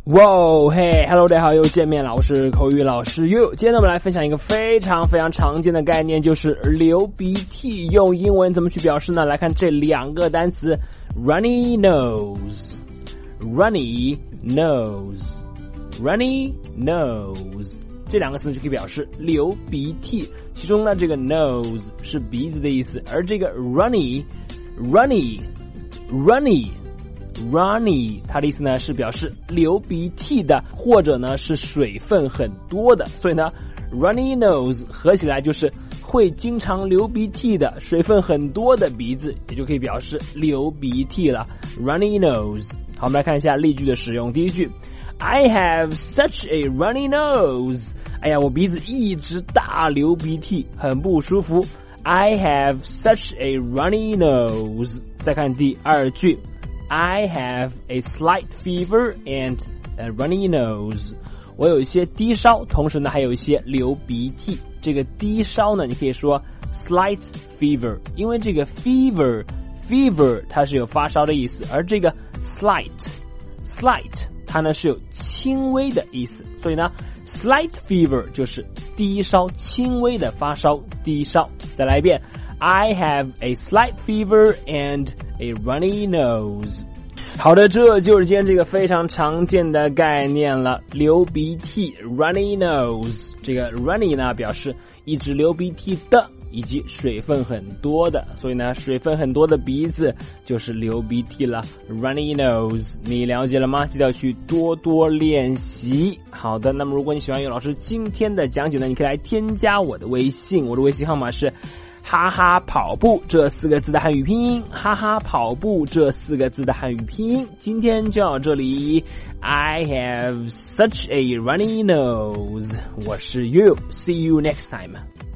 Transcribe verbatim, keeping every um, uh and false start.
哇哦嘿 ，Hello， 大家好，又见面了，我是口语老师 You。今天呢，我们来分享一个非常非常常见的概念，就是流鼻涕。用英文怎么去表示呢？来看这两个单词 ：runny nose、runny nose、runny nose。这两个词就可以表示流鼻涕。其中呢，这个 nose 是鼻子的意思，而这个 runny、runny、runny。runny 它的意思呢是表示流鼻涕的，或者呢是水分很多的，所以呢 runny nose 合起来就是会经常流鼻涕的，水分很多的鼻子，也就可以表示流鼻涕了 runny nose。 好，我们来看一下例句的使用。第一句 I have such a runny nose， 哎呀，我鼻子一直大流鼻涕，很不舒服。 I have such a runny nose。 再看第二句I have a slight fever and a runny nose。 我有一些低烧，同时呢还有一些流鼻涕。这个低烧呢，你可以说 slight fever， 因为这个 fever fever 它是有发烧的意思，而这个 slight slight 它呢是有轻微的意思，所以呢 slight fever 就是低烧，轻微的发烧，低烧。再来一遍I have a slight fever and a runny nose。 好的，这就是今天这个非常常见的概念了，流鼻涕 runny nose。 这个 runny 呢表示一直流鼻涕的，以及水分很多的，所以呢水分很多的鼻子就是流鼻涕了 runny nose。 你了解了吗？记得要去多多练习。好的，那么如果你喜欢有老师今天的讲解呢，你可以来添加我的微信，我的微信号码是哈哈跑步这四个字的汉语拼音，哈哈跑步这四个字的汉语拼音。今天就到这里 I have such a runny nose。 我是 You， See you next time。